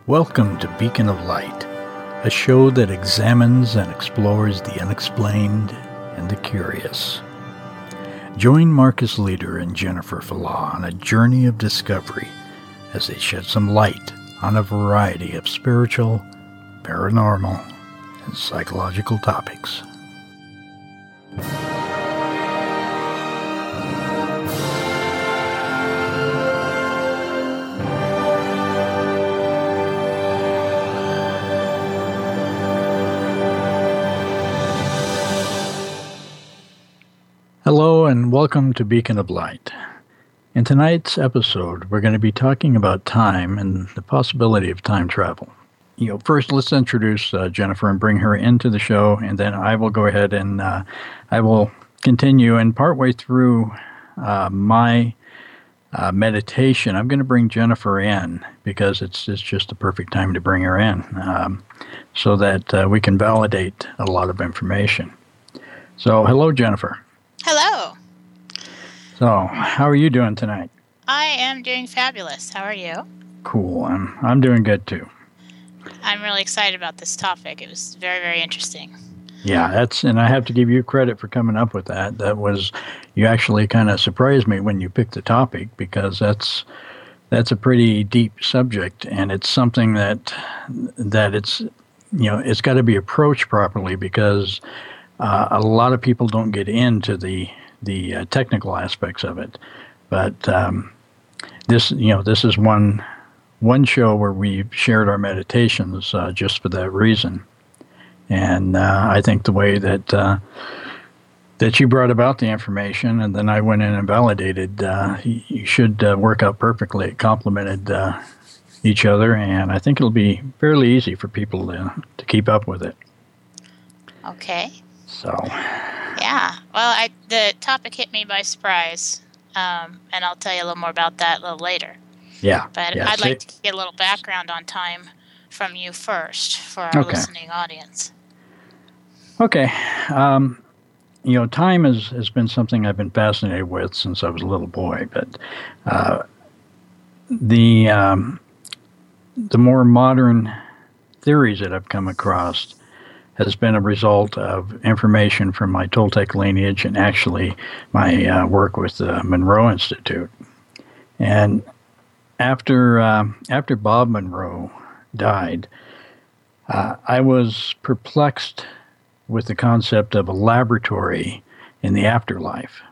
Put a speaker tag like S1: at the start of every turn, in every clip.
S1: Welcome to Beacon of Light, a show that examines and explores the unexplained and the curious. Join Marcus Leader and Jennifer Falah on a journey of discovery as they shed some light on a variety of spiritual, paranormal, and psychological topics. Hello and welcome to Beacon of Light. In tonight's episode, we're going to be talking about time and the possibility of time travel. First, let's introduce Jennifer and bring her into the show, and then I will go ahead and I will continue. And partway through my meditation, I'm going to bring Jennifer in because it's just the perfect time to bring her in so that we can validate a lot of information. So, hello, Jennifer.
S2: Hello.
S1: So, how are you doing tonight?
S2: I am doing fabulous. How are you?
S1: Cool. I'm doing good too.
S2: I'm really excited about this topic. It was very, very interesting.
S1: Yeah, and I have to give you credit for coming up with that. You actually kind of surprised me when you picked the topic because that's a pretty deep subject, and it's something that it's got to be approached properly because a lot of people don't get into the technical aspects of it, but this is one show where we've shared our meditations just for that reason, and I think the way that you brought about the information, and then I went in and validated, you should work out perfectly. It complemented each other, and I think it'll be fairly easy for people to keep up with it.
S2: Okay.
S1: So.
S2: Yeah. Well, the topic hit me by surprise, and I'll tell you a little more about that a little later.
S1: Yeah.
S2: But
S1: yeah,
S2: I'd like to get a little background on time from you first for our listening audience.
S1: Okay. Time has been something I've been fascinated with since I was a little boy, but the more modern theories that I've come across has been a result of information from my Toltec lineage and actually my work with the Monroe Institute. And after Bob Monroe died, I was perplexed with the concept of a laboratory in the afterlife.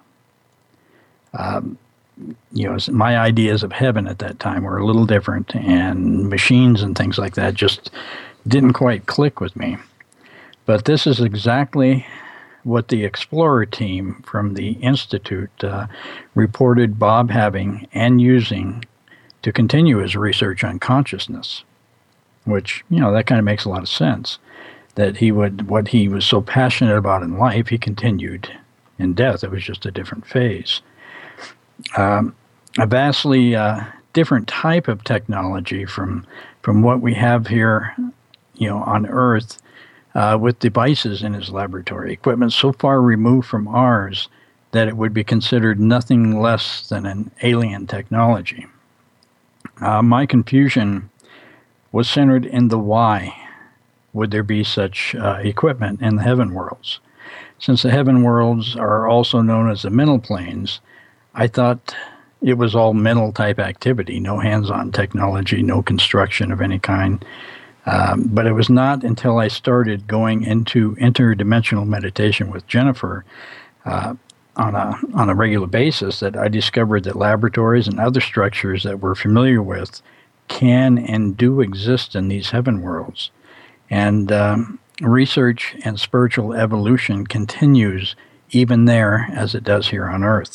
S1: My ideas of heaven at that time were a little different, and machines and things like that just didn't quite click with me. But this is exactly what the Explorer team from the Institute reported Bob having and using to continue his research on consciousness, which, that kind of makes a lot of sense, that what he was so passionate about in life, he continued in death. It was just a different phase. A vastly different type of technology from what we have here, on Earth, with devices in his laboratory, equipment so far removed from ours that it would be considered nothing less than an alien technology. My confusion was centered in the why would there be such equipment in the heaven worlds. Since the heaven worlds are also known as the mental planes, I thought it was all mental type activity, no hands-on technology, no construction of any kind. But it was not until I started going into interdimensional meditation with Jennifer on a regular basis that I discovered that laboratories and other structures that we're familiar with can and do exist in these heaven worlds. And research and spiritual evolution continues even there as it does here on Earth.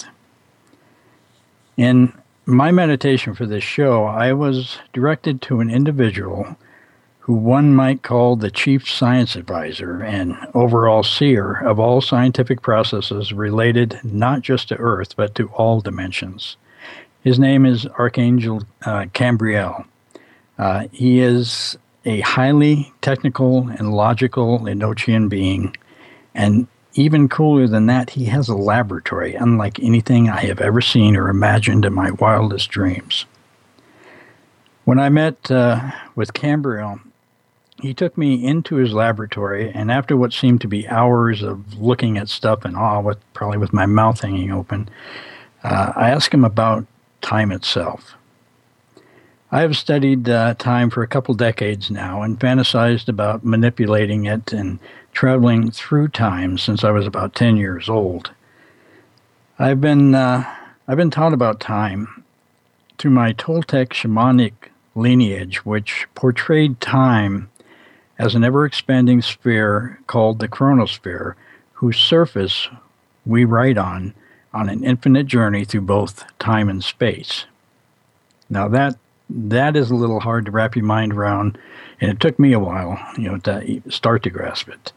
S1: In my meditation for this show, I was directed to an individual who one might call the chief science advisor and overall seer of all scientific processes related not just to Earth, but to all dimensions. His name is Archangel Cambriel. He is a highly technical and logical Enochian being, and even cooler than that, he has a laboratory unlike anything I have ever seen or imagined in my wildest dreams. When I met with Cambriel, he took me into his laboratory, and after what seemed to be hours of looking at stuff in awe, probably with my mouth hanging open, I asked him about time itself. I have studied time for a couple decades now and fantasized about manipulating it and traveling through time since I was about 10 years old. I've been taught about time through my Toltec shamanic lineage, which portrayed time as an ever-expanding sphere called the chronosphere, whose surface we ride on an infinite journey through both time and space. Now that is a little hard to wrap your mind around, and it took me a while, to start to grasp it.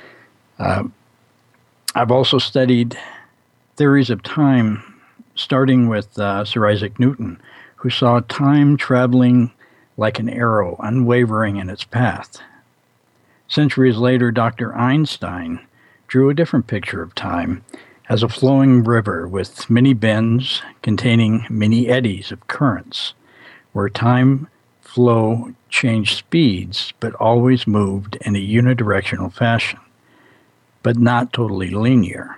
S1: I've also studied theories of time, starting with Sir Isaac Newton, who saw time traveling like an arrow, unwavering in its path. Centuries later, Dr. Einstein drew a different picture of time as a flowing river with many bends containing many eddies of currents, where time flow changed speeds but always moved in a unidirectional fashion, but not totally linear.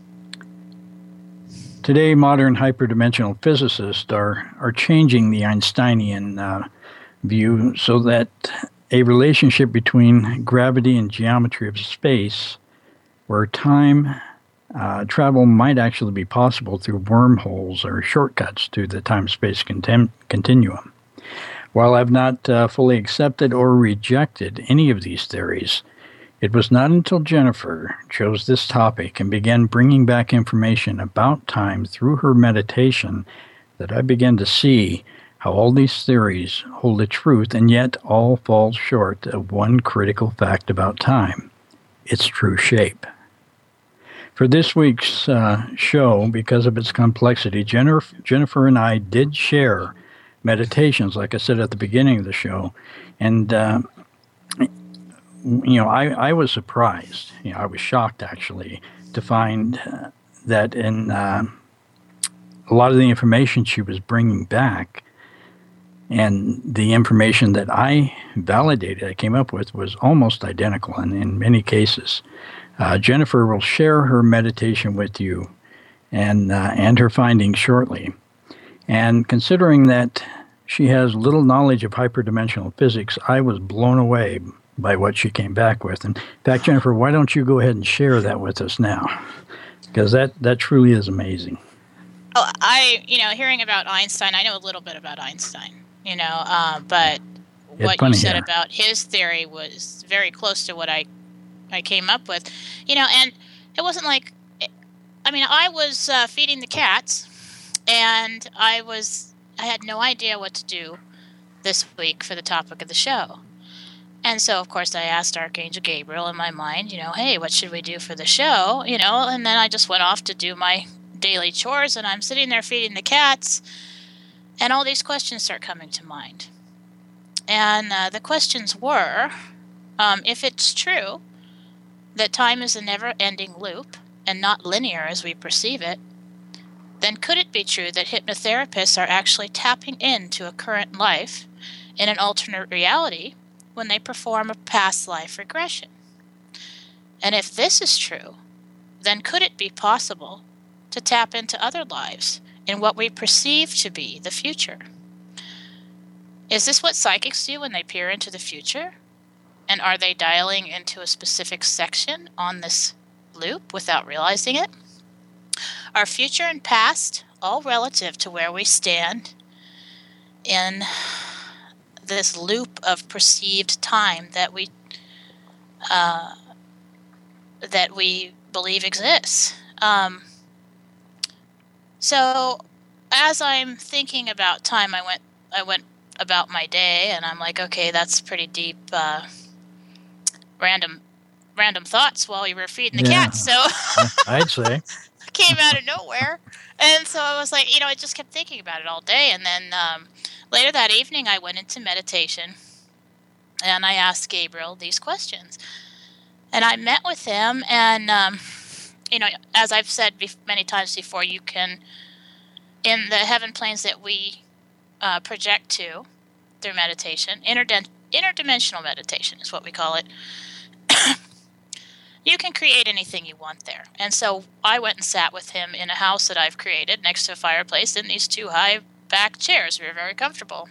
S1: Today, modern hyperdimensional physicists are changing the Einsteinian view so that a relationship between gravity and geometry of space, where time travel might actually be possible through wormholes or shortcuts to the time-space continuum. While I've not fully accepted or rejected any of these theories, it was not until Jennifer chose this topic and began bringing back information about time through her meditation that I began to see how all these theories hold a truth and yet all fall short of one critical fact about time: its true shape. For this week's show, because of its complexity, Jennifer and I did share meditations, like I said at the beginning of the show, and I was surprised. I was shocked, actually, to find that in a lot of the information she was bringing back and the information that I came up with, was almost identical, and in many cases. Jennifer will share her meditation with you and her findings shortly. And considering that she has little knowledge of hyperdimensional physics, I was blown away by what she came back with. In fact, Jennifer, why don't you go ahead and share that with us now? Because that truly is amazing.
S2: Oh, hearing about Einstein, I know a little bit about Einstein, but what you said about his theory was very close to what I came up with, and it wasn't like, I was feeding the cats, and I had no idea what to do this week for the topic of the show. And so, of course, I asked Archangel Gabriel in my mind, hey, what should we do for the show? And then I just went off to do my daily chores, and I'm sitting there feeding the cats, and all these questions start coming to mind. And the questions were, if it's true that time is a never-ending loop and not linear as we perceive it, then could it be true that hypnotherapists are actually tapping into a current life in an alternate reality when they perform a past life regression? And if this is true, then could it be possible to tap into other lives in what we perceive to be the future? Is this what psychics do when they peer into the future? And are they dialing into a specific section on this loop without realizing it? Are future and past all relative to where we stand in this loop of perceived time that we believe exists? So as I'm thinking about time, I went about my day, and I'm like, okay, that's pretty deep, random thoughts while you were feeding the cats. So
S1: I'd say
S2: came out of nowhere, and so I was like, I just kept thinking about it all day, and then later that evening, I went into meditation, and I asked Gabriel these questions, and I met with him, and as I've said many times before, you can, in the heaven planes that we project to, through meditation, interdimensional meditation is what we call it, you can create anything you want there. And so I went and sat with him in a house that I've created next to a fireplace in these 2 high back chairs. We were very comfortable.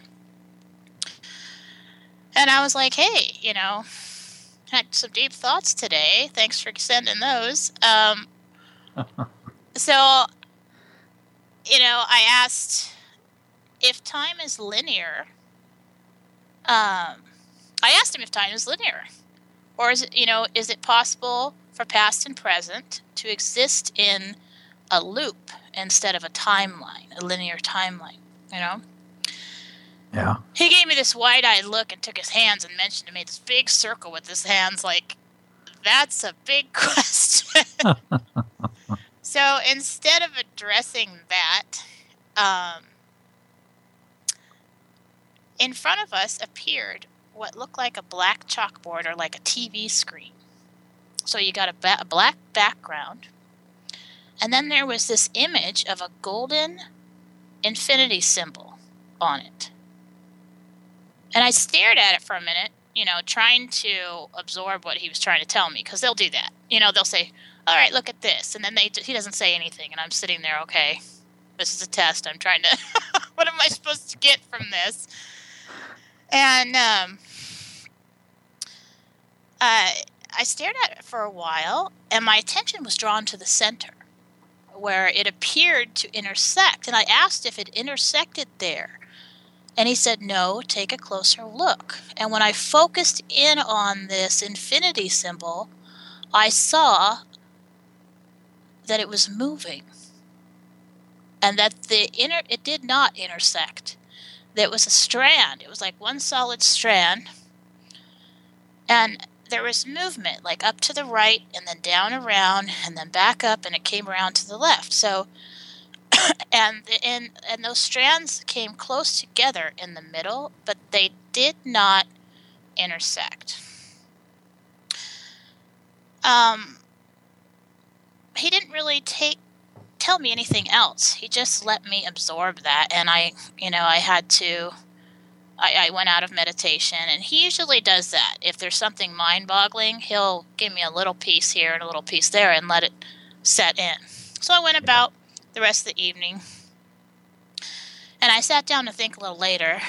S2: And I was like, hey, had some deep thoughts today. Thanks for sending those. So, I asked if time is linear. I asked him if time is linear. Or is it possible for past and present to exist in a loop instead of a timeline, a linear timeline,
S1: Yeah.
S2: He gave me this wide-eyed look and took his hands and mentioned to me this big circle with his hands like, that's a big question. So instead of addressing that, in front of us appeared what looked like a black chalkboard or like a TV screen. So you got a black background, and then there was this image of a golden infinity symbol on it. And I stared at it for a minute, trying to absorb what he was trying to tell me, because they'll do that. They'll say, all right, look at this. And then he doesn't say anything, and I'm sitting there, okay, this is a test. I'm trying to, what am I supposed to get from this? And I stared at it for a while, and my attention was drawn to the center, where it appeared to intersect. And I asked if it intersected there. And he said, no, take a closer look. And when I focused in on this infinity symbol, I saw that it was moving. And that it did not intersect. There was a strand. It was like one solid strand. And there was movement, like up to the right and then down around and then back up, and it came around to the left. So, and those strands came close together in the middle, but they did not intersect. He didn't really tell me anything else. He just let me absorb that, and I went out of meditation, and he usually does that. If there's something mind-boggling, he'll give me a little piece here and a little piece there and let it set in. So I went about the rest of the evening, and I sat down to think a little later,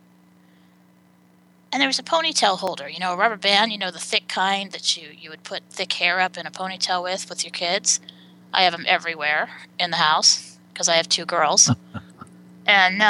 S2: and there was a ponytail holder, a rubber band, the thick kind that you would put thick hair up in a ponytail with your kids. I have them everywhere in the house because I have 2 girls. And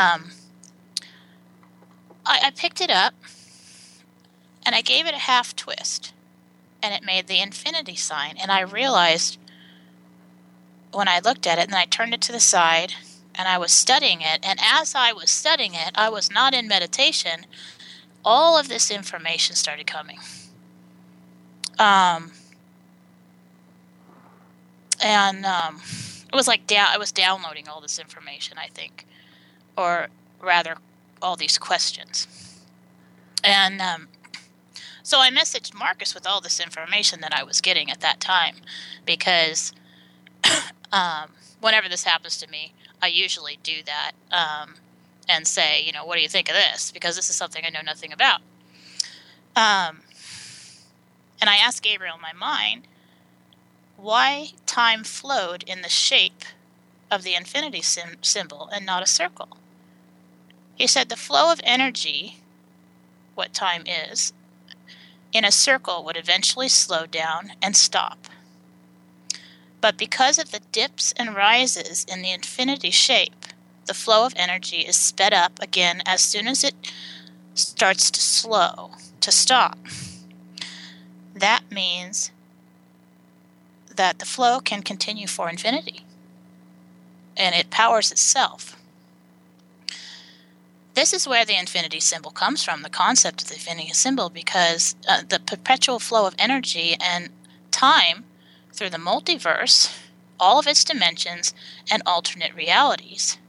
S2: I picked it up, and I gave it a half twist, and it made the infinity sign. And I realized when I looked at it, and I turned it to the side, and I was studying it, and as I was studying it, I was not in meditation. All of this information started coming. It was like I was downloading all this information, I think, or rather, all these questions. And so I messaged Marcus with all this information that I was getting at that time, because whenever this happens to me, I usually do that and say, what do you think of this? Because this is something I know nothing about. And I asked Gabriel in my mind why time flowed in the shape of the infinity symbol and not a circle. He said the flow of energy, what time is, in a circle would eventually slow down and stop. But because of the dips and rises in the infinity shape, the flow of energy is sped up again as soon as it starts to stop. That means that the flow can continue for infinity, and it powers itself. This is where the infinity symbol comes from, the concept of the infinity symbol, because the perpetual flow of energy and time through the multiverse, all of its dimensions and alternate realities,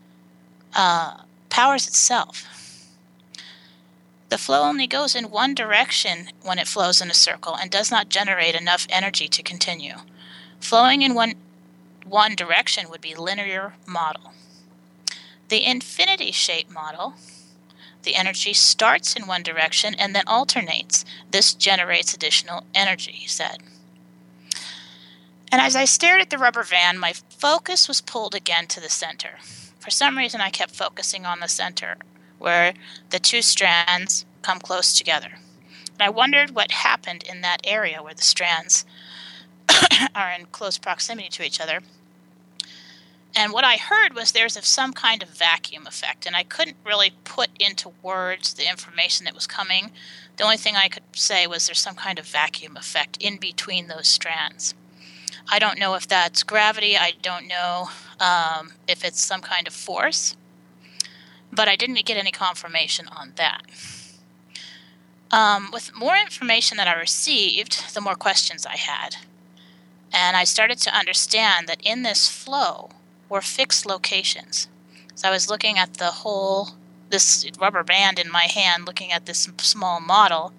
S2: powers itself. The flow only goes in one direction when it flows in a circle and does not generate enough energy to continue. Flowing in one direction would be linear model. The infinity shape model, The energy starts in one direction and then alternates. This generates additional energy, he said. And as I stared at the rubber band, my focus was pulled again to the center. For some reason, I kept focusing on the center, where the two strands come close together. And I wondered what happened in that area where the strands are in close proximity to each other. And what I heard was there's some kind of vacuum effect, and I couldn't really put into words the information that was coming. The only thing I could say was there's some kind of vacuum effect in between those strands. I don't know if that's gravity. I don't know if it's some kind of force, but I didn't get any confirmation on that. With more information that I received, the more questions I had. And I started to understand that in this flow were fixed locations. So I was looking at this rubber band in my hand, looking at this small model.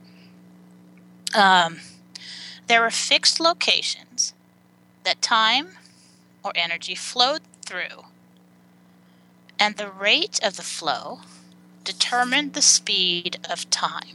S2: There were fixed locations that time or energy flowed through, and the rate of the flow determined the speed of time.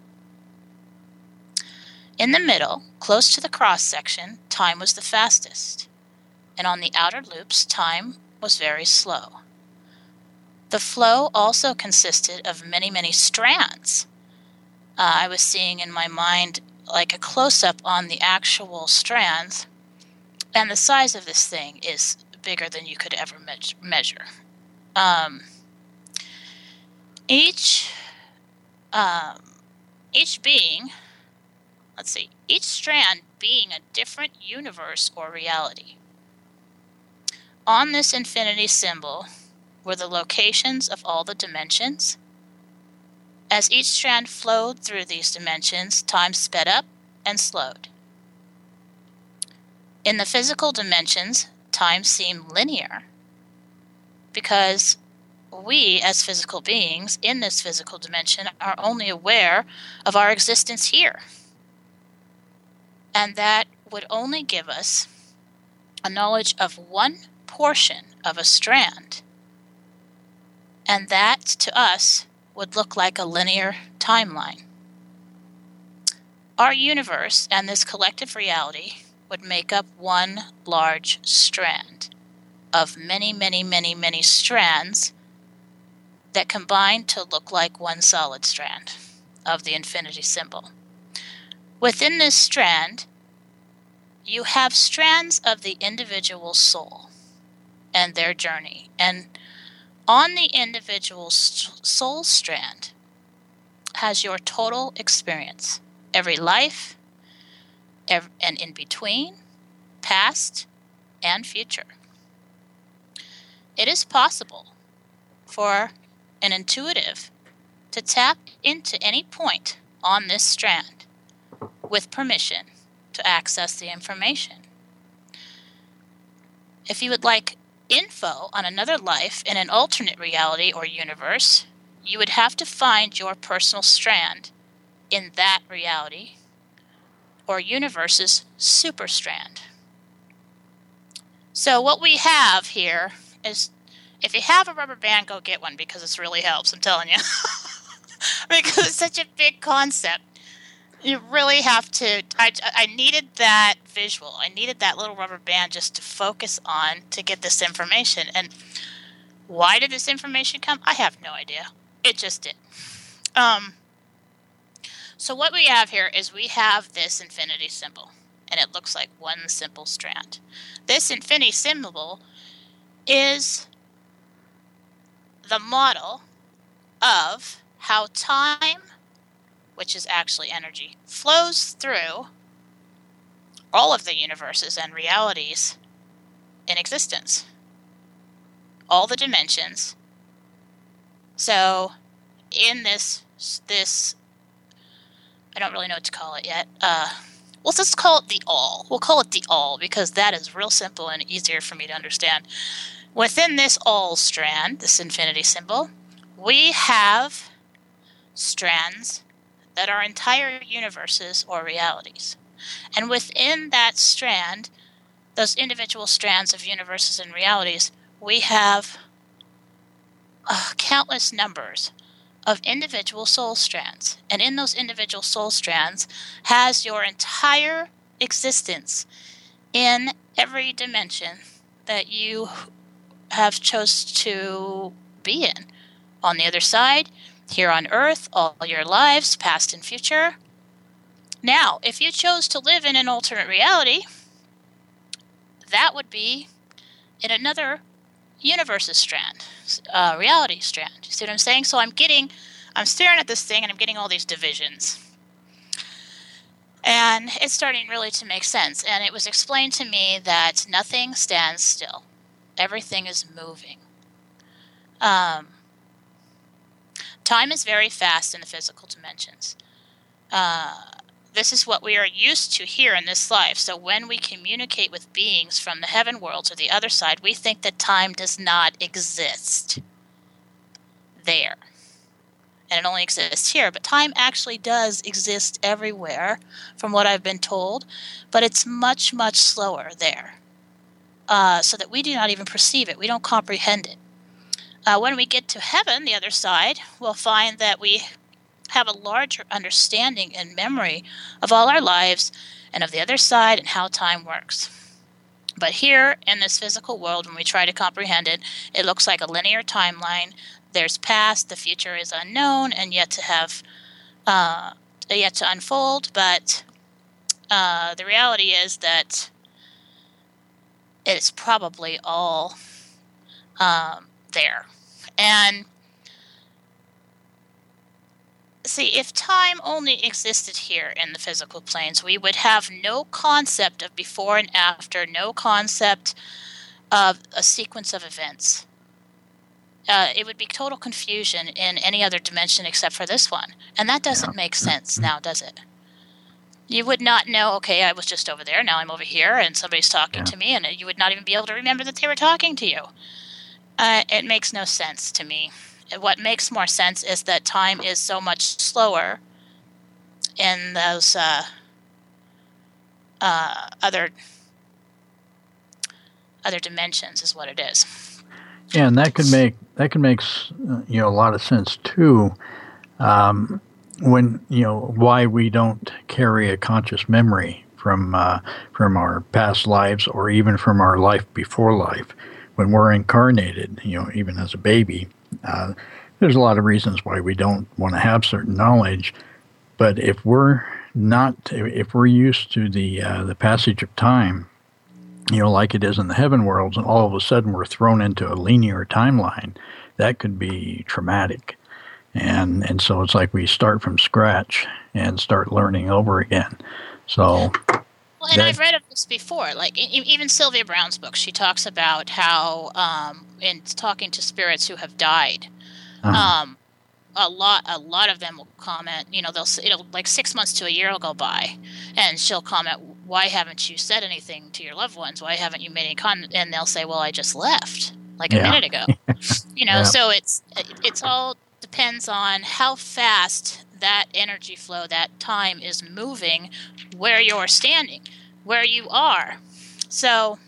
S2: In the middle, close to the cross-section, time was the fastest, and on the outer loops, time was very slow. The flow also consisted of many, many strands. I was seeing in my mind like a close-up on the actual strands, and the size of this thing is bigger than you could ever measure. Each strand being a different universe or reality. On this infinity symbol were the locations of all the dimensions. As each strand flowed through these dimensions, time sped up and slowed. In the physical dimensions, time seemed linear because we, as physical beings in this physical dimension, are only aware of our existence here. And that would only give us a knowledge of one portion of a strand. And that, to us, would look like a linear timeline. Our universe and this collective reality would make up one large strand of many, many, many, many strands that combine to look like one solid strand of the infinity symbol. Within this strand, you have strands of the individual soul and their journey. And on the individual soul strand has your total experience, every life, and in between, past, and future. It is possible for an intuitive to tap into any point on this strand with permission to access the information. If you would like info on another life in an alternate reality or universe, you would have to find your personal strand in that reality or universe's superstrand. So what we have here is, if you have a rubber band, go get one because this really helps, I'm telling you. Because it's such a big concept. You really have to, I needed that visual. I needed that little rubber band just to focus on to get this information. And why did this information come? I have no idea. It just did. So what we have here is we have this infinity symbol, and it looks like one simple strand. This infinity symbol is the model of how time, which is actually energy, flows through all of the universes and realities in existence. All the dimensions. So in this I don't really know what to call it yet. We'll just call it the all. We'll call it the all because that is real simple and easier for me to understand. Within this all strand, this infinity symbol, we have strands that are entire universes or realities. And within that strand, those individual strands of universes and realities, we have countless numbers of individual soul strands. And in those individual soul strands has your entire existence in every dimension that you have chose to be in. On the other side, here on Earth, all your lives, past and future. Now, if you chose to live in an alternate reality, that would be in another universe's strand, reality strand. You see what I'm saying? So I'm staring at this thing and I'm getting all these divisions. And it's starting really to make sense. And it was explained to me that nothing stands still. Everything is moving. Time is very fast in the physical dimensions. This is what we are used to here in this life. So when we communicate with beings from the heaven worlds or the other side, we think that time does not exist there. And it only exists here. But time actually does exist everywhere, from what I've been told. But it's much, much slower there. So that we do not even perceive it. We don't comprehend it. When we get to heaven, the other side, we'll find that we have a larger understanding and memory of all our lives and of the other side and how time works. But here in this physical world, when we try to comprehend it, it looks like a linear timeline. There's past, the future is unknown and yet to unfold. But the reality is that it's probably all there. And see, if time only existed here in the physical planes, we would have no concept of before and after, no concept of a sequence of events. It would be total confusion in any other dimension except for this one. And that doesn't make sense now, does it? You would not know, okay, I was just over there, now I'm over here, and somebody's talking to me, and you would not even be able to remember that they were talking to you. It makes no sense to me. What makes more sense is that time is so much slower in those other dimensions, is what it is.
S1: Yeah, and that could make a lot of sense too. When why we don't carry a conscious memory from our past lives or even from our life before life. When we're incarnated, even as a baby, there's a lot of reasons why we don't want to have certain knowledge. But if we're used to the passage of time, like it is in the heaven worlds, and all of a sudden we're thrown into a linear timeline, that could be traumatic. And so it's like we start from scratch and start learning over again. So.
S2: Well, and I've read of this before. Like even Sylvia Browne's book, she talks about how in talking to spirits who have died, a lot of them will comment. It'll like 6 months to a year will go by, and she'll comment, "Why haven't you said anything to your loved ones? Why haven't you made any comment?" And they'll say, "Well, I just left like a minute ago." So it's all depends on how fast that energy flow, that time is moving, where you're standing, where you are. So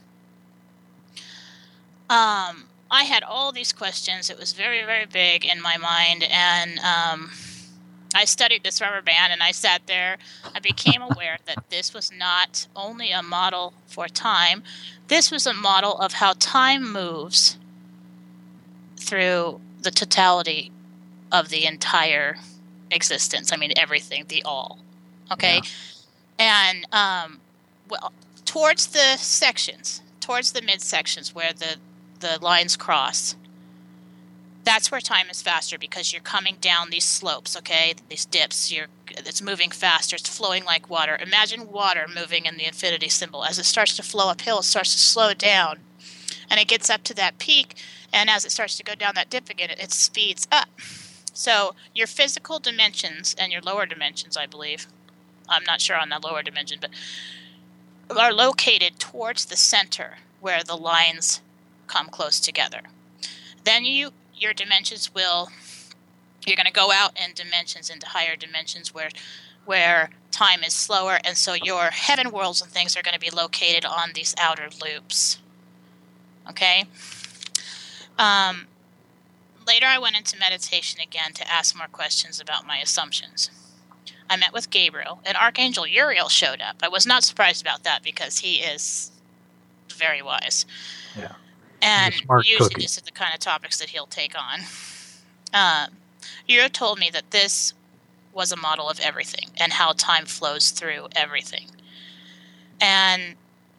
S2: I had all these questions. It was very, very big in my mind, and I studied this rubber band, and I sat there. I became aware that this was not only a model for time, this was a model of how time moves through the totality of the entire existence. I mean, everything, the all. Okay? Yeah. And towards the sections, towards the midsections where the lines cross, that's where time is faster because you're coming down these slopes, okay? These dips, it's moving faster. It's flowing like water. Imagine water moving in the infinity symbol. As it starts to flow uphill, it starts to slow down. And it gets up to that peak, and as it starts to go down that dip again, it speeds up. So your physical dimensions and your lower dimensions, I believe, I'm not sure on the lower dimension, but are located towards the center where the lines come close together. Then your dimensions you're going to go out in dimensions into higher dimensions where time is slower, and so your heaven worlds and things are going to be located on these outer loops. Okay? later I went into meditation again to ask more questions about my assumptions. I met with Gabriel, and Archangel Uriel showed up. I was not surprised about that because he is very wise.
S1: Yeah.
S2: And usually these are the kind of topics that he'll take on. Uriel told me that this was a model of everything and how time flows through everything. And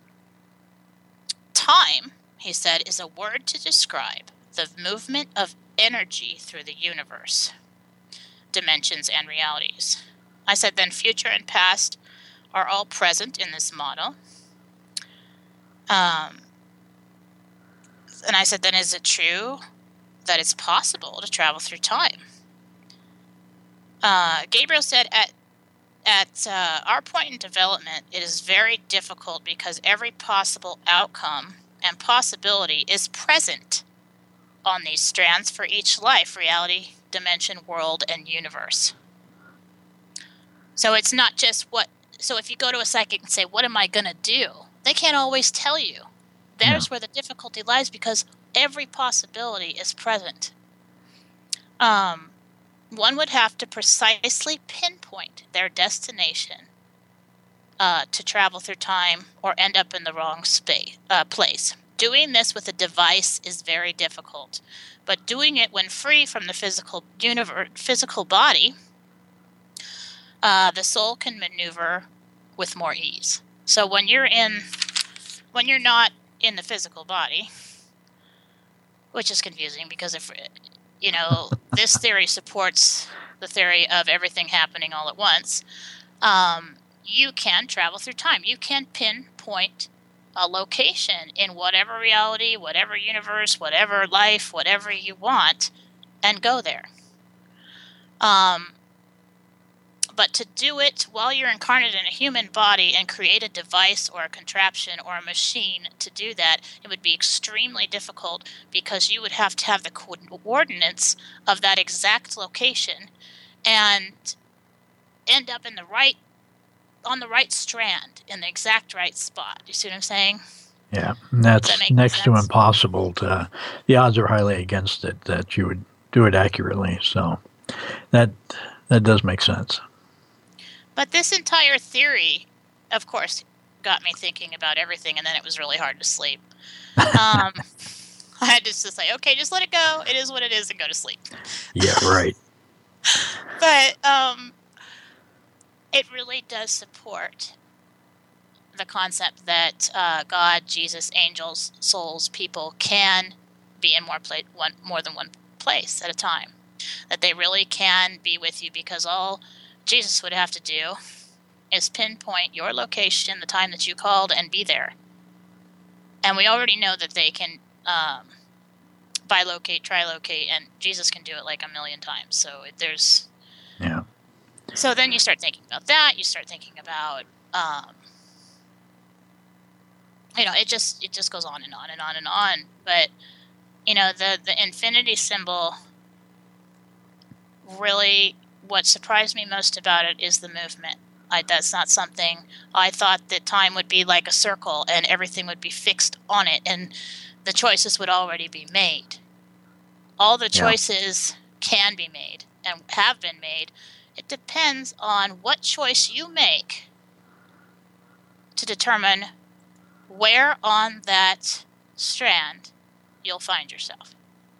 S2: time, he said, is a word to describe the movement of energy through the universe, dimensions, and realities. I said, then future and past are all present in this model. And I said, then is it true that it's possible to travel through time? Gabriel said, at our point in development, it is very difficult because every possible outcome and possibility is present on these strands for each life, reality, dimension, world, and universe. So it's not just so if you go to a psychic and say, what am I going to do? They can't always tell you. There's where the difficulty lies because every possibility is present. One would have to precisely pinpoint their destination to travel through time or end up in the wrong place. Doing this with a device is very difficult, but doing it when free from the physical body, the soul can maneuver with more ease. So when you're not in the physical body, which is confusing because if this theory supports the theory of everything happening all at once, you can travel through time. You can pinpoint a location in whatever reality, whatever universe, whatever life, whatever you want, and go there. But to do it while you're incarnate in a human body and create a device or a contraption or a machine to do that, it would be extremely difficult because you would have to have the coordinates of that exact location and end up on the right strand, in the exact right spot. You see what I'm saying?
S1: Yeah, and that's next to impossible. The odds are highly against it that you would do it accurately. So that does make sense.
S2: But this entire theory, of course, got me thinking about everything, and then it was really hard to sleep. I had to just say, okay, just let it go. It is what it is, and go to sleep.
S1: Yeah, right.
S2: But it really does support the concept that God, Jesus, angels, souls, people can be in more than one place at a time. That they really can be with you because all Jesus would have to do is pinpoint your location, the time that you called, and be there. And we already know that they can bilocate, trilocate, and Jesus can do it like a million times. So there's...
S1: Yeah.
S2: So then you start thinking about that. You start thinking about, it just goes on and on and on and on. But, the infinity symbol, really what surprised me most about it is the movement. That's not something I thought that time would be like a circle and everything would be fixed on it and the choices would already be made. All the choices can be made and have been made. It depends on what choice you make to determine where on that strand you'll find yourself.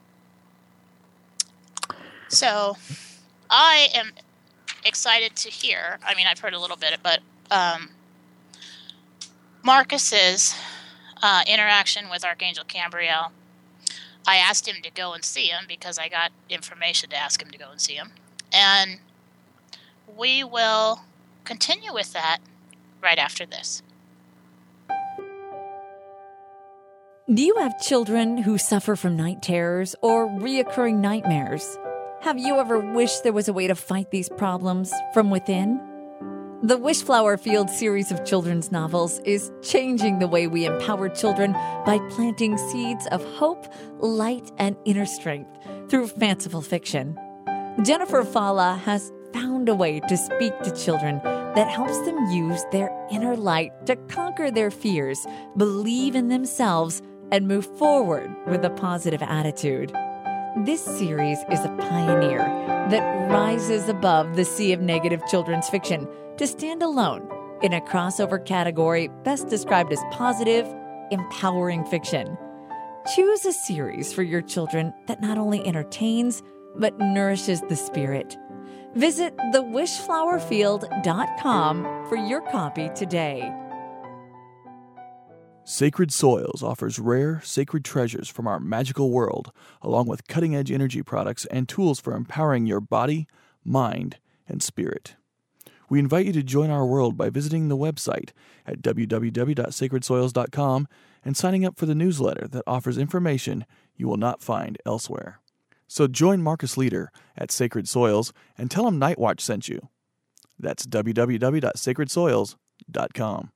S2: So I am excited to hear, I've heard a little bit, but Marcus's interaction with Archangel Cambriel. I asked him to go and see him because I got information to ask him to go and see him. And we will continue with that right after this.
S3: Do you have children who suffer from night terrors or reoccurring nightmares? Have you ever wished there was a way to fight these problems from within? The Wishflower Field series of children's novels is changing the way we empower children by planting seeds of hope, light, and inner strength through fanciful fiction. Jennifer Falla has found a way to speak to children that helps them use their inner light to conquer their fears, believe in themselves, and move forward with a positive attitude. This series is a pioneer that rises above the sea of negative children's fiction to stand alone in a crossover category best described as positive, empowering fiction. Choose a series for your children that not only entertains, but nourishes the spirit. Visit thewishflowerfield.com for your copy today.
S4: Sacred Soils offers rare, sacred treasures from our magical world, along with cutting-edge energy products and tools for empowering your body, mind, and spirit. We invite you to join our world by visiting the website at www.sacredsoils.com and signing up for the newsletter that offers information you will not find elsewhere. So join Marcus Leader at Sacred Soils and tell him Nightwatch sent you. That's www.sacredsoils.com.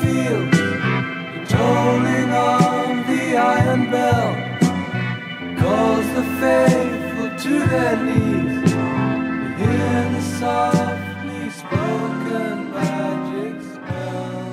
S5: fields, the tolling of the iron bell calls the faithful to their knees. You hear the softly spoken magic spell.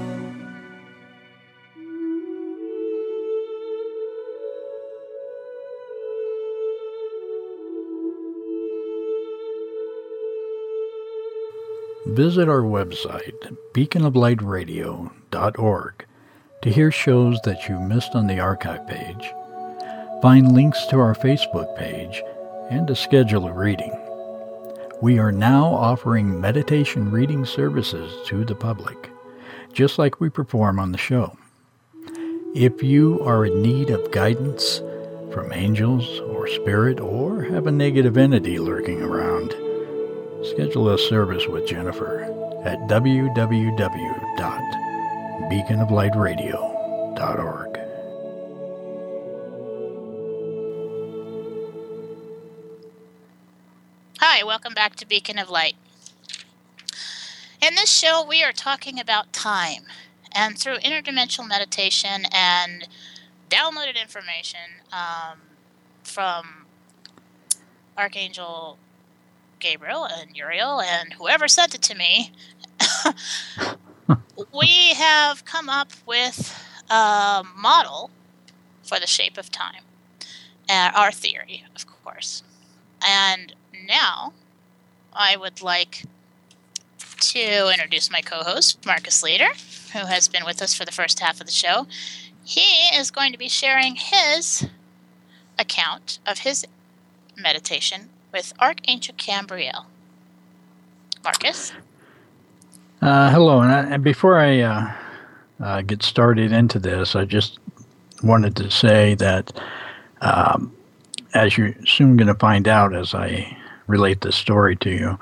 S1: Visit our website, beaconoflightradio.org, to hear shows that you missed on the archive page, find links to our Facebook page, and to schedule a reading. We are now offering meditation reading services to the public, just like we perform on the show. If you are in need of guidance from angels or spirit, or have a negative entity lurking around, schedule a service with Jennifer at www.beaconoflightradio.org.
S2: Hi, welcome back to Beacon of Light. In this show, we are talking about time, and through interdimensional meditation and downloaded information from Archangel Gabriel and Uriel and whoever sent it to me, we have come up with a model for the shape of time, our theory, of course. And now I would like to introduce my co-host, Marcus Leader, who has been with us for the first half of the show. He is going to be sharing his account of his meditation with Archangel Cambriel. Marcus?
S1: Hello, and before I get started into this, I just wanted to say that as you're soon going to find out as I relate this story to you,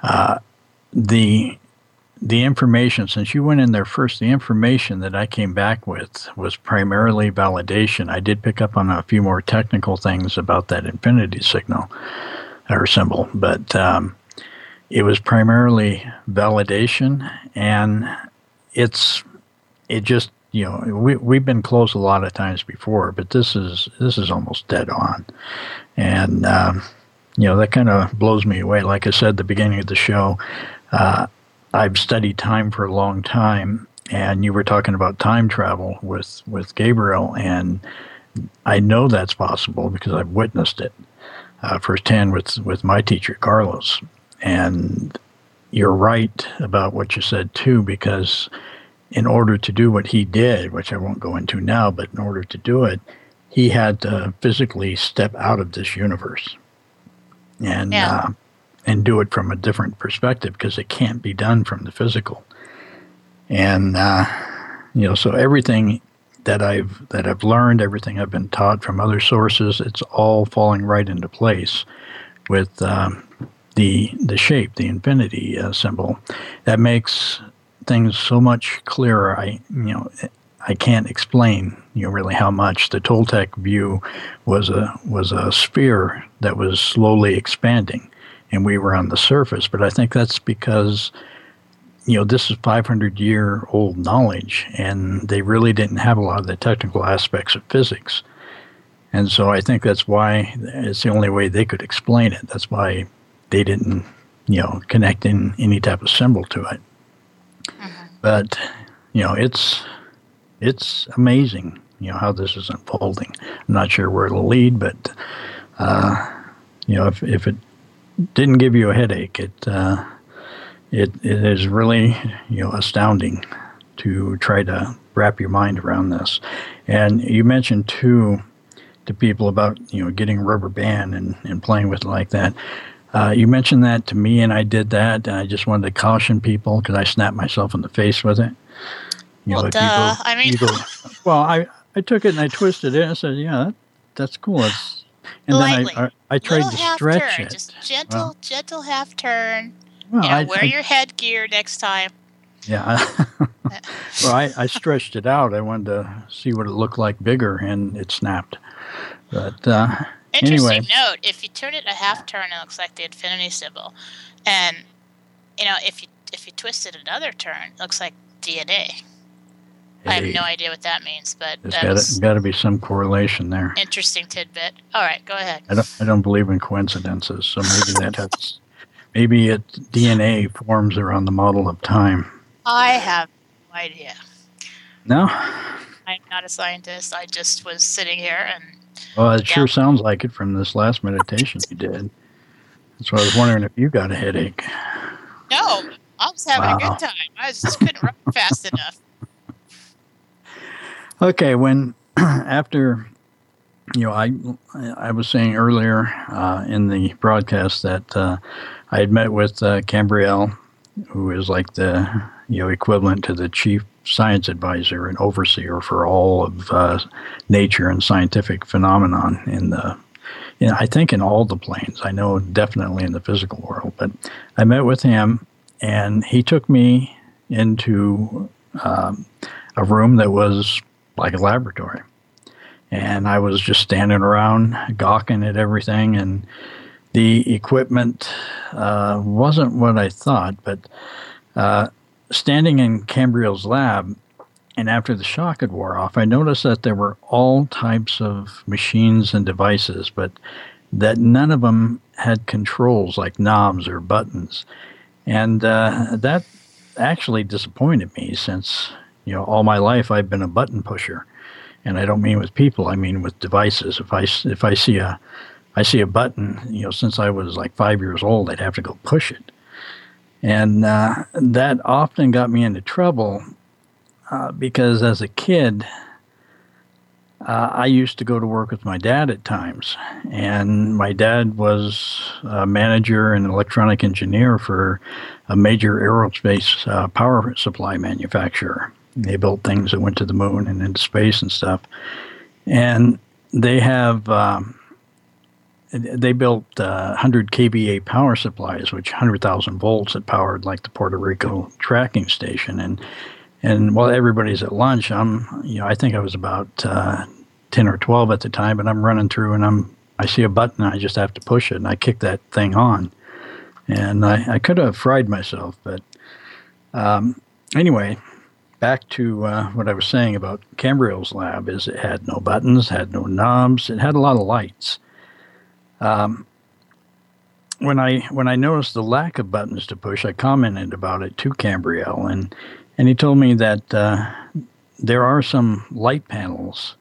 S1: the information, since you went in there first, the information that I came back with was primarily validation. I did pick up on a few more technical things about that infinity signal or symbol, but it was primarily validation, and it just, you know, we've been close a lot of times before, but this is almost dead on, and you know, that kind of blows me away. Like I said at the beginning of the show, I've studied time for a long time, and you were talking about time travel with Gabriel, and I know that's possible because I've witnessed it firsthand with my teacher, Carlos. And you're right about what you said, too, because in order to do what he did, which I won't go into now, but in order to do it, he had to physically step out of this universe and do it from a different perspective, because it can't be done from the physical. And, you know, so everything that I've learned, everything I've been taught from other sources, it's all falling right into place with the shape, the infinity symbol. That makes things so much clearer. I can't explain, you know, really how much. The Toltec view was a sphere that was slowly expanding, and we were on the surface. But I think that's because, you know, this is 500-year-old knowledge, and they really didn't have a lot of the technical aspects of physics. And so I think that's why it's the only way they could explain it. That's why they didn't, you know, connect in any type of symbol to it. Mm-hmm. But, you know, it's amazing, you know, how this is unfolding. I'm not sure where it'll lead, but, you know, if it didn't give you a headache, it is really, you know, astounding to try to wrap your mind around this. And you mentioned too to people about, you know, getting a rubber band and playing with it like that. You mentioned that to me, and I did that, and I just wanted to caution people because I snapped myself in the face with it. You know,
S2: duh.
S1: Well, I took it and I twisted it and I said, yeah, that's cool. And
S2: lightly.
S1: Then I tried to stretch
S2: turn.
S1: it.
S2: Just gentle half turn. Well, wear your headgear next time.
S1: Yeah. Well, I stretched it out. I wanted to see what it looked like bigger, and it snapped. But
S2: interesting
S1: anyway.
S2: note: if you turn it a half turn, it looks like the infinity symbol, and you know, if you twist it another turn, it looks like DNA. I have no idea what that means, but
S1: there's got to be some correlation there.
S2: Interesting tidbit. All right, go ahead.
S1: I don't believe in coincidences, so maybe DNA forms around the model of time.
S2: I have no idea.
S1: No?
S2: I'm not a scientist. I just was sitting here and...
S1: Well, it sure sounds like it from this last meditation you did. That's why I was wondering if you got a headache.
S2: No, I was having a good time. I just couldn't run fast enough.
S1: Okay, after, I was saying earlier in the broadcast that I had met with Cambrielle, who is like the equivalent to the chief science advisor and overseer for all of nature and scientific phenomenon I think in all the planes. I know definitely in the physical world, but I met with him, and he took me into a room that was like a laboratory. And I was just standing around gawking at everything, and the equipment wasn't what I thought, but standing in Cambrielle's lab, and after the shock had wore off, I noticed that there were all types of machines and devices, but that none of them had controls like knobs or buttons. And that actually disappointed me, since all my life I've been a button pusher, and I don't mean with people, I mean with devices. If I see a button, since I was like 5 years old, I'd have to go push it, and that often got me into trouble because as a kid, I used to go to work with my dad at times, and my dad was a manager and electronic engineer for a major aerospace power supply manufacturer. They built things that went to the moon and into space and stuff. And they built 100 kVA power supplies, which 100,000 volts that powered like the Puerto Rico tracking station. And while everybody's at lunch, I think I was about 10 or 12 at the time, but I'm running through and I see a button, I just have to push it, and I kick that thing on. And I could have fried myself, but anyway, back to what I was saying about Cambrielle's lab is it had no buttons, had no knobs, it had a lot of lights. When I noticed the lack of buttons to push, I commented about it to Cambrielle, and he told me that there are some light panels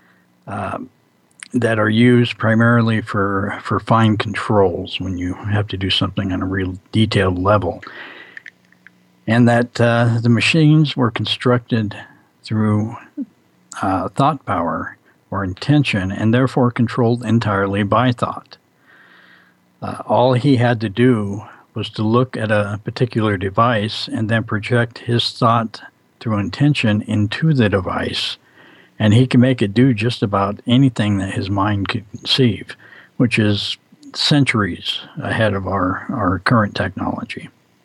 S1: that are used primarily for fine controls when you have to do something on a real detailed level. And that the machines were constructed through thought power or intention, and therefore controlled entirely by thought. All he had to do was to look at a particular device and then project his thought through intention into the device, and he can make it do just about anything that his mind could conceive, which is centuries ahead of our current technology.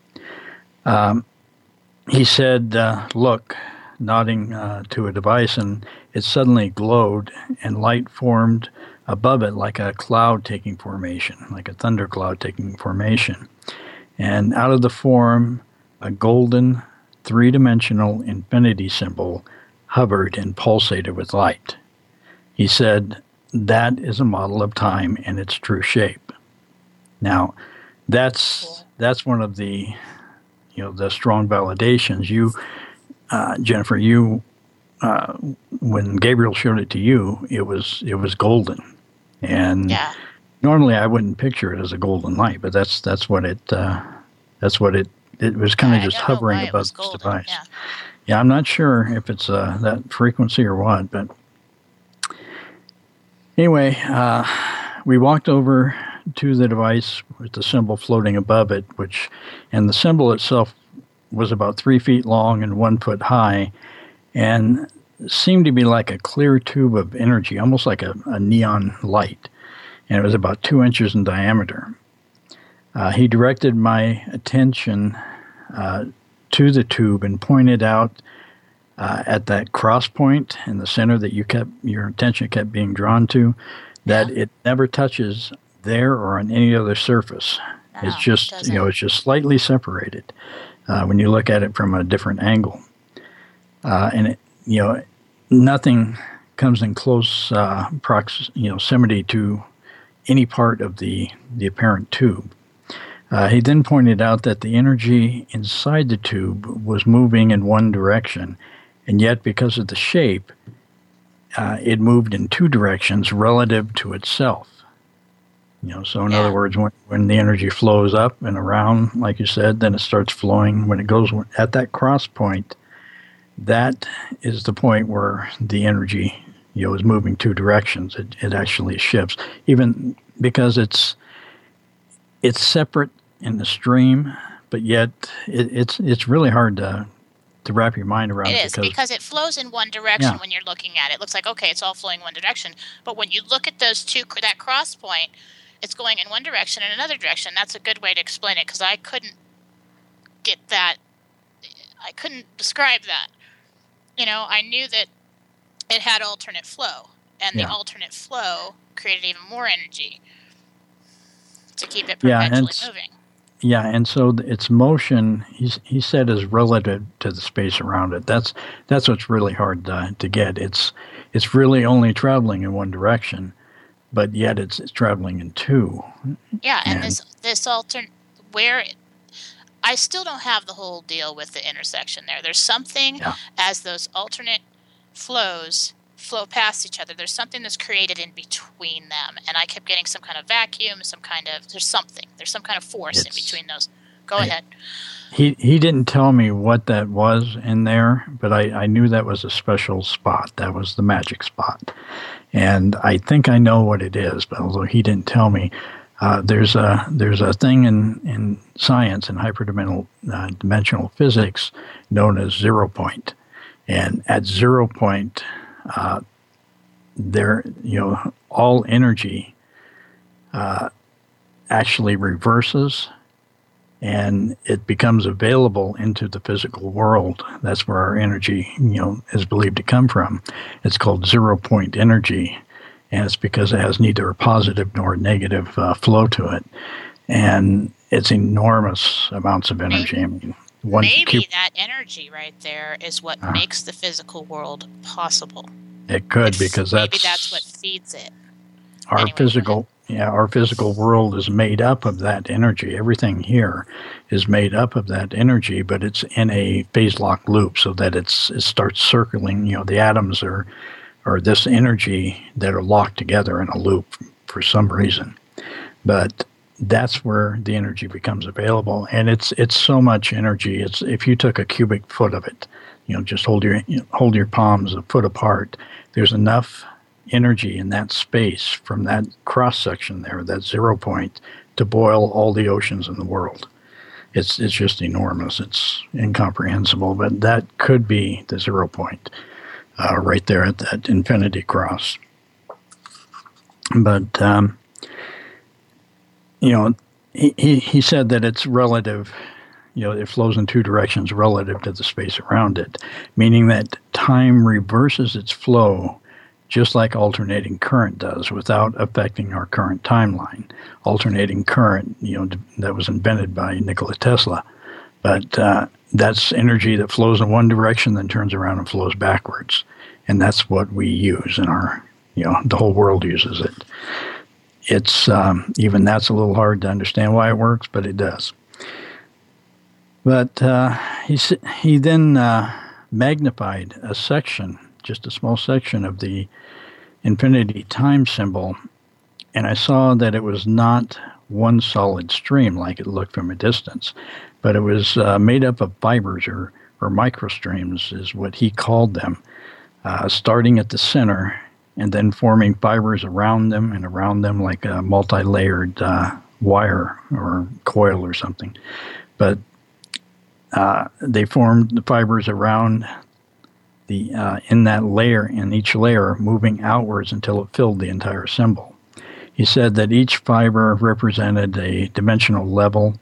S1: He said, look, nodding to a device, and it suddenly glowed, and light formed above it like a cloud taking formation, like a thundercloud taking formation. And out of the form, a golden, three-dimensional infinity symbol hovered and pulsated with light. He said, that is a model of time in its true shape. Now, that's one of the the strong validations. You, Jennifer, when Gabriel showed it to you, it was golden, and normally I wouldn't picture it as a golden light, but that's what it was kind of just hovering above this device. Yeah, I'm not sure if it's that frequency or what, but anyway, we walked over to the device with the symbol floating above it, and the symbol itself was about 3 feet long and 1 foot high, and seemed to be like a clear tube of energy, almost like a neon light, and it was about 2 inches in diameter. He directed my attention to the tube and pointed out at that cross point in the center that your attention kept being drawn to, that it never touches there or on any other surface. It's just it's just slightly separated when you look at it from a different angle. And nothing comes in close proximity to any part of the apparent tube. He then pointed out that the energy inside the tube was moving in one direction, and yet because of the shape, it moved in two directions relative to itself. So in other words, when the energy flows up and around, like you said, then it starts flowing. When it goes at that cross point, that is the point where the energy, is moving two directions. It actually shifts, even because it's separate in the stream, but yet it's really hard to wrap your mind around.
S2: It is, because it flows in one direction when you're looking at it. It looks like, okay, it's all flowing one direction. But when you look at those two, that cross point, it's going in one direction and another direction. That's a good way to explain it, because I couldn't get that. I couldn't describe that. I knew that it had alternate flow, and the alternate flow created even more energy to keep it perpetually moving.
S1: Yeah, and so its motion, he said, is relative to the space around it. That's what's really hard to get. It's really only traveling in one direction, but yet it's traveling in two.
S2: Yeah, and this alternate, I still don't have the whole deal with the intersection there. There's something, as those alternate flows flow past each other, there's something that's created in between them. And I kept getting some kind of vacuum, there's some kind of force in between those. Go ahead.
S1: He didn't tell me what that was in there, but I knew that was a special spot. That was the magic spot. And I think I know what it is, but although he didn't tell me, there's a thing in science, in hyperdimensional physics, known as 0 point. And at 0 point, all energy actually reverses, and it becomes available into the physical world. That's where our energy, is believed to come from. It's called 0 point energy, and it's because it has neither a positive nor a negative flow to it, and it's enormous amounts of energy.
S2: Maybe that energy right there is what makes the physical world possible.
S1: It could, because
S2: maybe that's what feeds it.
S1: Our physical world is made up of that energy. Everything here is made up of that energy, but it's in a phase lock loop, so that it starts circling. The atoms are this energy that are locked together in a loop for some reason. But that's where the energy becomes available, and it's so much energy. It's, if you took a cubic foot of it, just hold your palms a foot apart, there's enough energy in that space from that cross section there, that 0 point, to boil all the oceans in the world. It's just enormous. It's incomprehensible, but that could be the 0 point right there at that infinity cross. But he said that it's relative, it flows in two directions relative to the space around it, meaning that time reverses its flow just like alternating current does, without affecting our current timeline. Alternating current, that was invented by Nikola Tesla, but that's energy that flows in one direction, then turns around and flows backwards. And that's what we use in our, the whole world uses it. It's even that's a little hard to understand why it works, but it does. But he then magnified a section, just a small section of the infinity time symbol, and I saw that it was not one solid stream like it looked from a distance, but it was made up of fibers or microstreams is what he called them, starting at the center and then forming fibers around them and around them like a multi-layered wire or coil or something. But they formed the fibers around the in that layer, in each layer, moving outwards until it filled the entire symbol. He said that each fiber represented a dimensional level,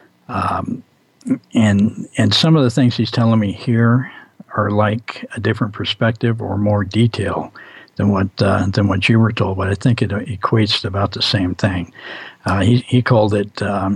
S1: and some of the things he's telling me here are like a different perspective or more detail than what you were told, but I think it equates to about the same thing. He called it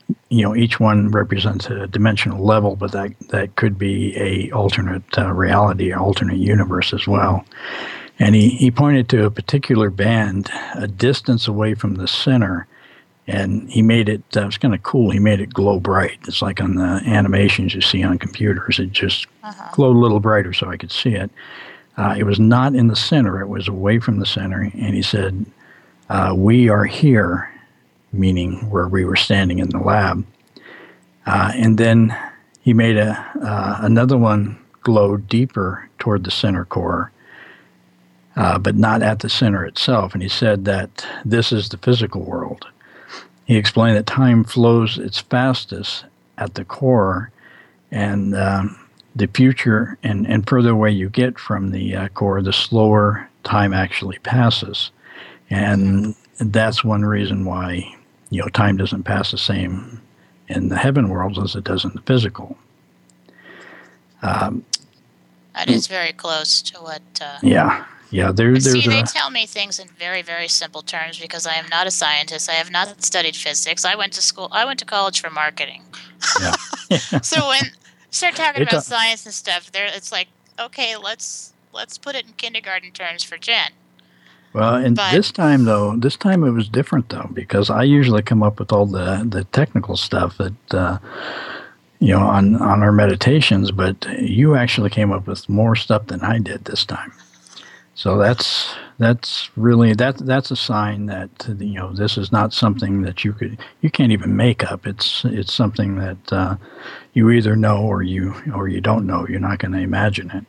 S1: each one represents a dimensional level, but that could be a alternate reality, alternate universe as well. And he pointed to a particular band a distance away from the center, and he made it, it was kind of cool, he made it glow bright. It's like on the animations you see on computers. It just glowed a little brighter so I could see it. It was not in the center, it was away from the center, and he said, we are here, meaning where we were standing in the lab. And then he made another one glow deeper toward the center core, but not at the center itself. And he said that this is the physical world. He explained that time flows its fastest at the core, and the future and further away you get from the core, the slower time actually passes. And that's one reason why time doesn't pass the same in the heaven worlds as it does in the physical.
S2: That is very close to what.
S1: Yeah.
S2: They tell me things in very, very simple terms because I am not a scientist. I have not studied physics. I went to college for marketing. Yeah. So when start talking about science and stuff, it's like, okay, let's put it in kindergarten terms for Jen.
S1: Well, and this time it was different though, because I usually come up with all the technical stuff that on our meditations, but you actually came up with more stuff than I did this time. So that's really that's a sign that this is not something that you can't even make up. It's something that you either know or you don't know. You're not going to imagine it.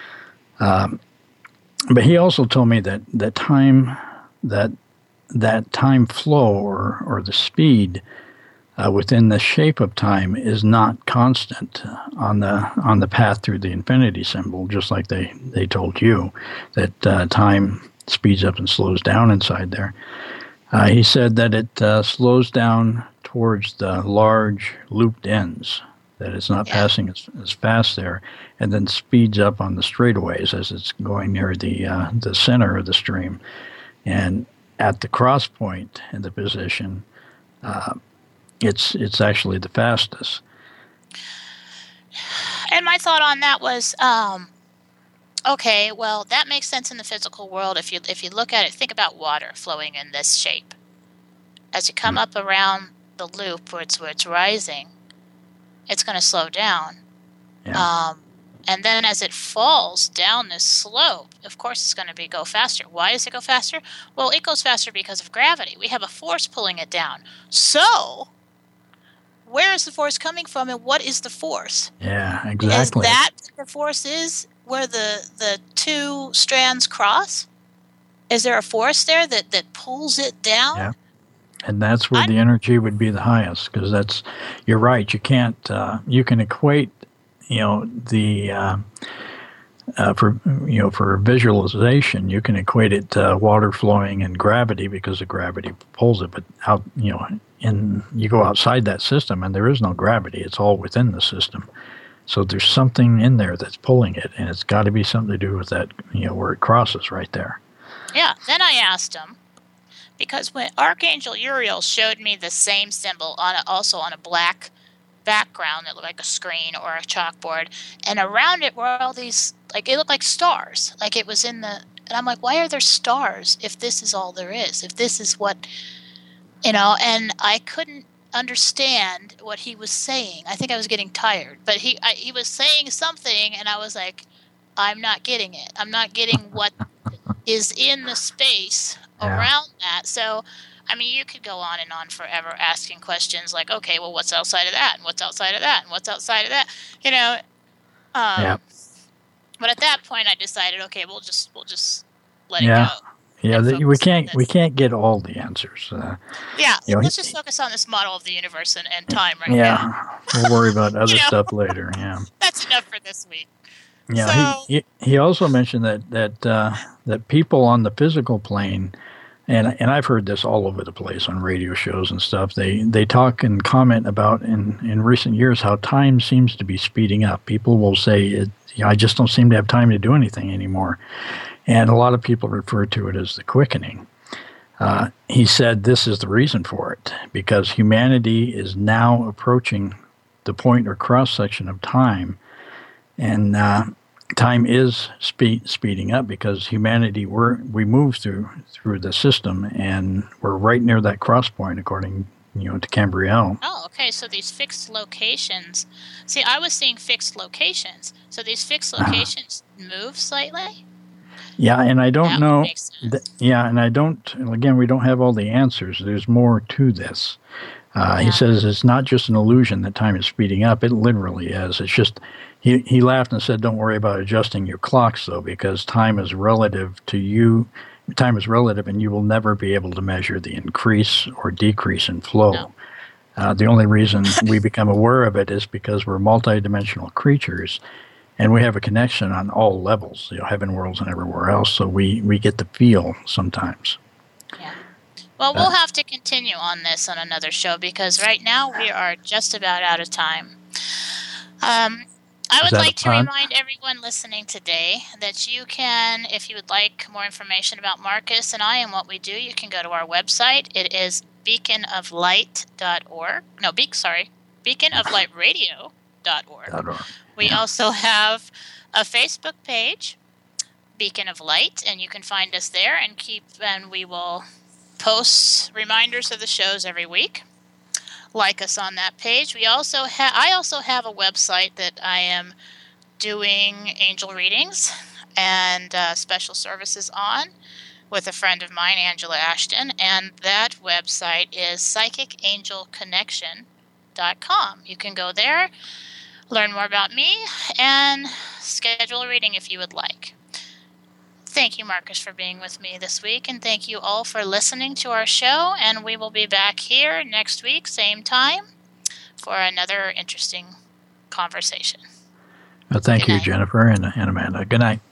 S1: But he also told me that time flow or the speed within the shape of time is not constant on the path through the infinity symbol, just like they told you that time speeds up and slows down inside there. He said that it slows down towards the large looped ends, that it's not passing as fast there, and then speeds up on the straightaways as it's going near the center of the stream. And at the cross point in the position, it's actually the fastest.
S2: And my thought on that was, okay, well, that makes sense in the physical world. If you look at it, think about water flowing in this shape. As you come up around the loop where it's rising, it's going to slow down.
S1: Yeah.
S2: And then as it falls down this slope, of course it's going to go faster. Why does it go faster? Well, it goes faster because of gravity. We have a force pulling it down. So where is the force coming from, and what is the force?
S1: Yeah, exactly.
S2: Is that the force is where the two strands cross? Is there a force there that pulls it down?
S1: Yeah. And that's where the energy would be the highest, because you're right. You can't, you can equate, for visualization, you can equate it to water flowing and gravity because of gravity pulls it. But out, you go outside that system and there is no gravity. It's all within the system. So there's something in there that's pulling it, and it's got to be something to do with that, where it crosses right there.
S2: Yeah. Then I asked him, because when Archangel Uriel showed me the same symbol also on a black background that looked like a screen or a chalkboard, and around it were all these, it looked like stars, like it was in the, and I'm like, why are there stars if this is all there is, if this is what, and I couldn't understand what he was saying. I think I was getting tired, but he was saying something, and I was like, I'm not getting it. I'm not getting what is in the space around that. So, you could go on and on forever asking questions like, okay, well, what's outside of that? And what's outside of that? And what's outside of that? But at that point I decided, okay, we'll just let it go.
S1: Yeah, we can't get all the answers.
S2: Let's just focus on this model of the universe and time right now.
S1: Yeah, we'll worry about other stuff later. Yeah,
S2: that's enough for this week.
S1: Yeah, so, he also mentioned that people on the physical plane, and I've heard this all over the place on radio shows and stuff. They talk and comment about in recent years how time seems to be speeding up. People will say, I just don't seem to have time to do anything anymore. And a lot of people refer to it as the quickening. He said this is the reason for it, because humanity is now approaching the point or cross-section of time, and time is speeding up because humanity, we move through the system, and we're right near that cross point, according to Cambriel.
S2: Oh, okay. So these fixed locations. See, I was seeing fixed locations. So these fixed locations move slightly?
S1: Yeah, and I don't know. And I don't. Again, we don't have all the answers. There's more to this. He says it's not just an illusion that time is speeding up. It literally is. It's just he laughed and said, "Don't worry about adjusting your clocks, though, because time is relative to you. Time is relative, and you will never be able to measure the increase or decrease in flow. No. The only reason we become aware of it is because we're multidimensional creatures, and we have a connection on all levels, heaven worlds and everywhere else, so we get the feel sometimes."
S2: Yeah. Well, we'll have to continue on this on another show, because right now we are just about out of time. I would like to remind everyone listening today that you can, if you would like more information about Marcus and I and what we do, you can go to our website. It is beaconoflight.org. No, beaconoflightradio.org. We also have a Facebook page, Beacon of Light, and you can find us there, and we will post reminders of the shows every week. Like us on that page. I also have a website that I am doing angel readings and special services on with a friend of mine, Angela Ashton, and that website is psychicangelconnection.com. You can go there, learn more about me, and schedule a reading if you would like. Thank you, Marcus, for being with me this week, and thank you all for listening to our show, and we will be back here next week, same time, for another interesting conversation.
S1: Well, thank you, Jennifer and Amanda. Good night.